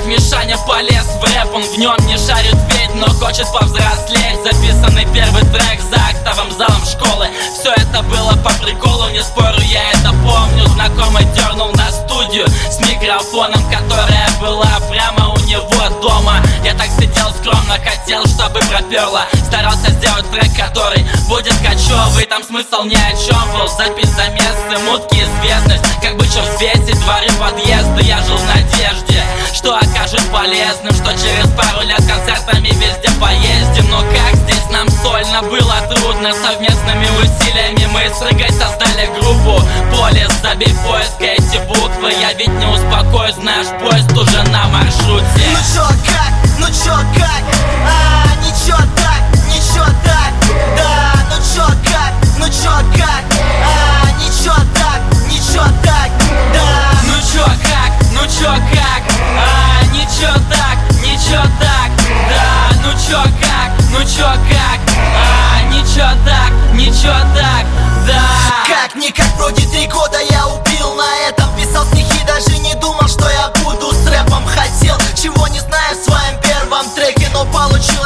Мишаня полез в рэп, он в нем не шарит ведь, но хочет повзрослеть. Записанный первый трек за актовым залом школы. Все это было по приколу, не спорю, я это помню. Знакомый дернул на студию с микрофоном, которая была прямо у него дома. Я так сидел скромно, хотел, чтобы проперло. Старался сделать трек, который будет кочевый. Там смысл ни о чем был, запись замесы, мутки, известность. Как бы чё взвесить, дворы, подъезды. Я жил в надежде, что окажет полезным, что через пару лет концертами везде поездим. Но как здесь нам сольно было трудно. Совместными усилиями мы с Рыгой создали группу Полис. Забей в поиск эти буквы, я ведь не успокоюсь, знаешь, поезд уже на маршруте. Ну чё как, ну чё как, ничего так, ничего так. Да, ну чё как, ну чё как, ничего так, ничего так. Да, ну чё как, ну чё как, ничего так, ничего так. Да, ну чё как, ну чё как, ничего так, ничего так. Да. как-никак, вроде 3 года я убил на этом. Писал стихи, даже не думал, что я буду с рэпом. Хотел, чего не знаю в своем первом треке, но получил